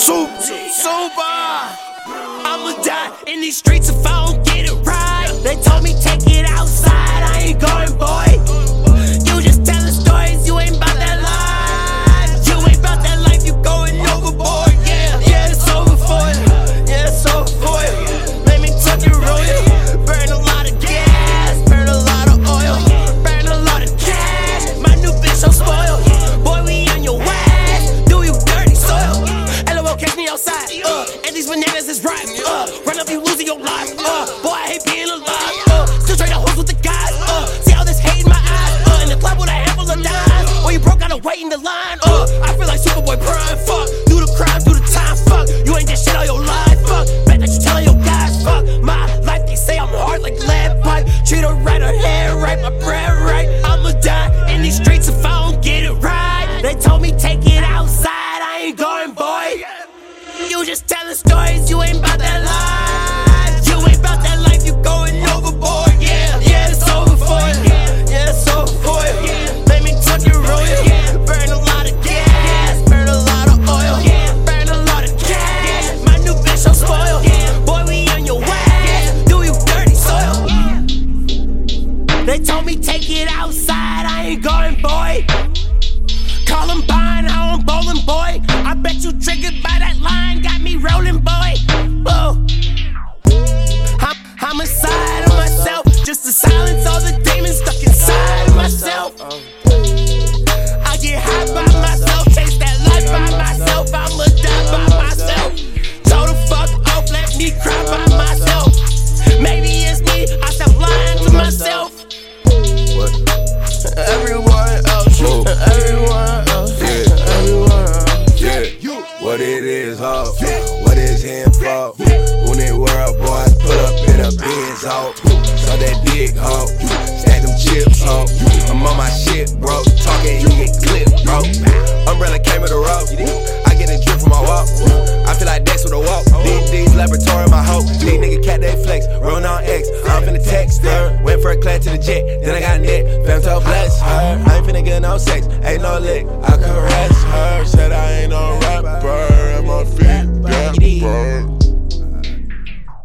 I'ma die in these streets if I don't get it right. They told me take it outside, I ain't going, boy. You just telling stories, you ain't about that life. You ain't about that life, you going overboard. Yeah, it's over for you. Yeah, it's over for you. Let me touch it, roll you. Burn a lot of gas, burn a lot of oil, burn a lot of cash. My new bitch so spoiled. Boy, we on your ass, do you dirty soil. LOL, catch me outside. And these bananas is ripe. Run up, you losing your life. Boy, I hate being alive. Still trade the hoes with the guys. See all this hate in my eyes. In the club with a handful of dimes. Or you broke, gotta wait in the line. I feel like Superboy Prime. Fuck, do the crime, do the time. Fuck, you ain't did shit all your life. Fuck, bet that you telling your guys. Fuck, my life, they say I'm hard like lead pipe. Treat her right, her hair right, my bread right. I'ma die in these streets if I don't get it right. They told me take it outside, I ain't going, boy. You just telling stories, you ain't about that life. You ain't about that life, you going overboard. Yeah, it's over for you. Yeah, it's over for you. Let me touch it, roll you. Burn a lot of gas, burn a lot of oil, burn a lot of cash. My new bitch so spoiled. Boy, we on your ass, do you dirty soil. They told me take it outside, I ain't going, boy. Columbine, how I'm bowling, boy. I bet you triggered by that line, got me rolling, boy. Whoa. I'm inside of myself, just to silence all the demons stuck inside of myself. I get high by myself, taste that life by myself. I'ma die by myself. So the fuck off, let me cry by myself. Maybe it's me, I stop lying to myself. What? Everyone else, everyone else, everyone else. Yeah, what it is, ho? What is him for? When it world boys put up in a Benz, ho. So that dick, ho. Stack them chips, ho. I'm on my shit, bro. Talking, you get clipped, bro. Umbrella came with a rope. I get a drip from my walk. I feel like Dex with a walk. These laboratory, my hope. These nigga cat they flex. Roll on X. I'm finna text her. Went first class to the jet. Then I got net. Fam told bless her. I ain't finna get no sex. Ain't no lick. I caress her. Said I ain't no rapper. And my feet got burned.